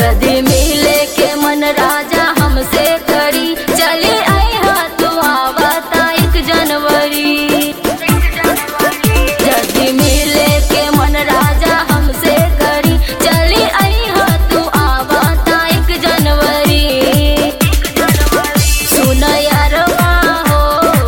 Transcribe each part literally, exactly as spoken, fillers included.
जदि मिले के मन राजा हमसे करी, चली आई हाथ आवता एक जनवरी। जदि मिले के मन राजा हमसे करी, चली आई हाथ आवता एक जनवरी। सुन यारवा हो,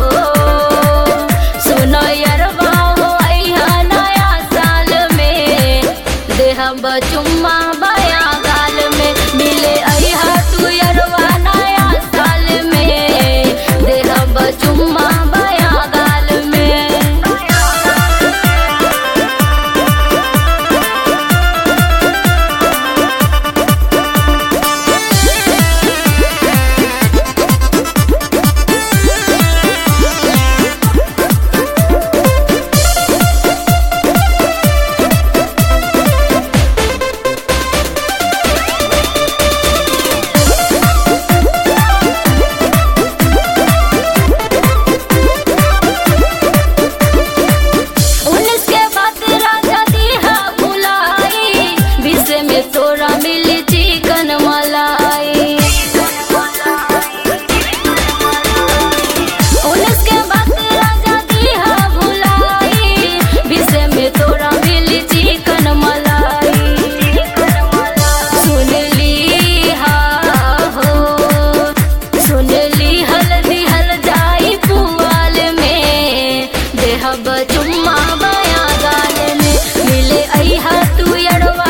सुन यारवा हो, अइहा नया साल में देहब चुम्मा बाया गाल में। मिले अइहा तू यारवा नया साल में देहब चुम्मा बाया गाल में। तोरा मिली चिकन मलाई, उन्नीस के बाद राजा दिहा भुलाई, बीस में तोरा मिली चिकन मलाई। सुन ली हा हो, सुन ली हल्दी हल जाई पुआल में देहब चुम्मा बाया गाल में। मिले अइहा तू यारवा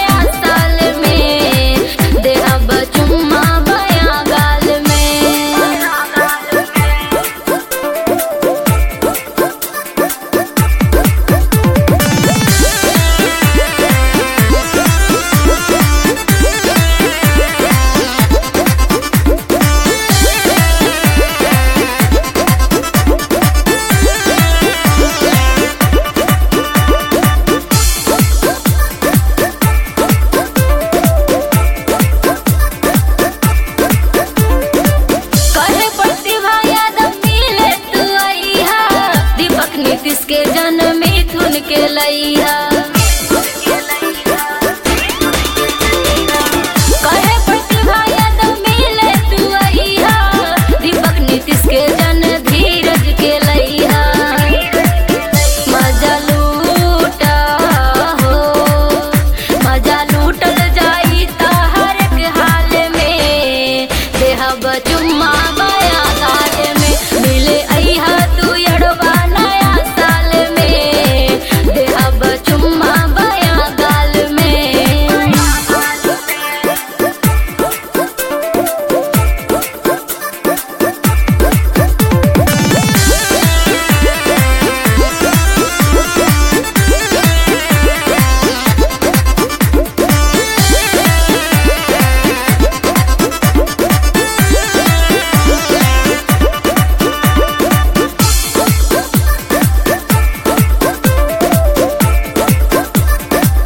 किसके जन मिथुन के लैया, कहे प्रतिभा यादव मिले तू अइहा, दीपक नीतीश के जन धीरज के लैया। मजा लूटा हो, मजा लूटल जाई हर एक हाल में देहब चुम्मा बाया गाल में। मिले अइहा तू यारवा चुम्मा बाया गाल में।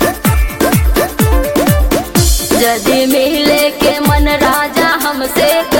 जदि मिले के मन राजा हमसे